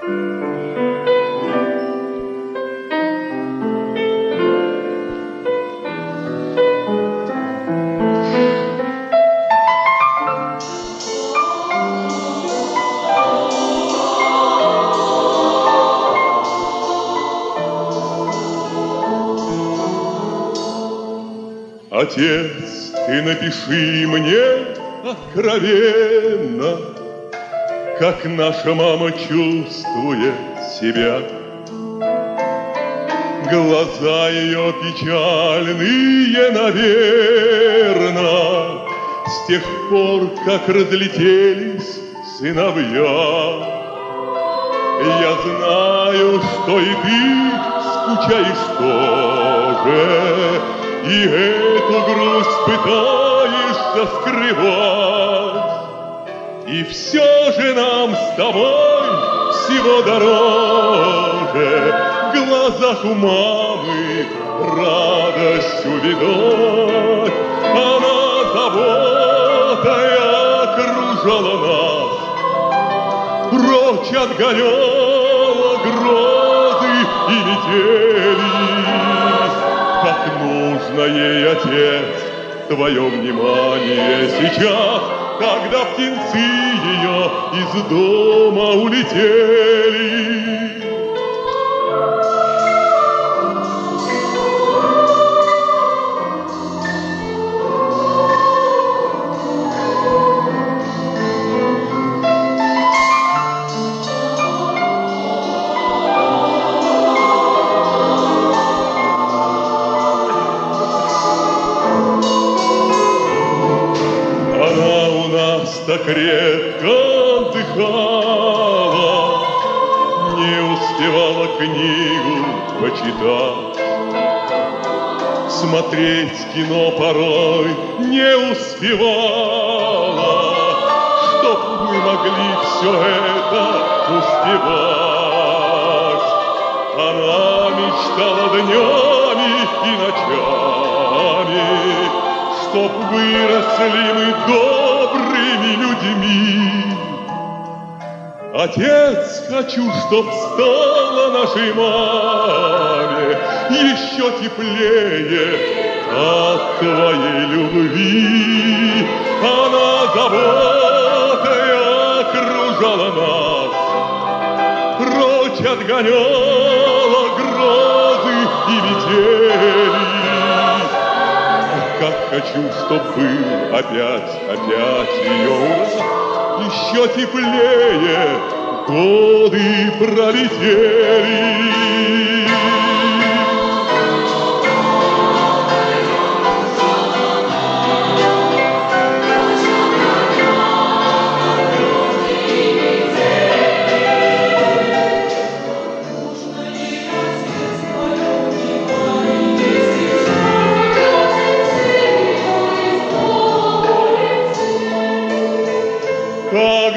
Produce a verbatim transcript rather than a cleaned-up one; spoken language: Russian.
Отец, ты напиши мне откровенно, как наша мама чувствует себя. Глаза ее печальные, наверно, с тех пор, как разлетелись сыновья. Я знаю, что и ты скучаешь тоже, и эту грусть пытаешься скрывать. И все же нам с тобой всего дороже в глазах у мамы радость увидать. Она заботой окружала нас, прочь отгоняла грозы и метели. Как нужно ей, отец, твое внимание сейчас, когда птенцы ее из дома улетели. Так редко отдыхала, не успевала книгу почитать. Смотреть кино порой не успевала, чтоб мы могли все это успевать. Она мечтала днями и ночами, чтоб выросли мы добрыми людьми. Отец, хочу, чтоб стало нашей маме еще теплее от твоей любви. Она заботой окружала нас, прочь отгоняла грозы и метели. Как хочу, чтоб был опять, опять ее урок, еще теплее годы пролетели. Oh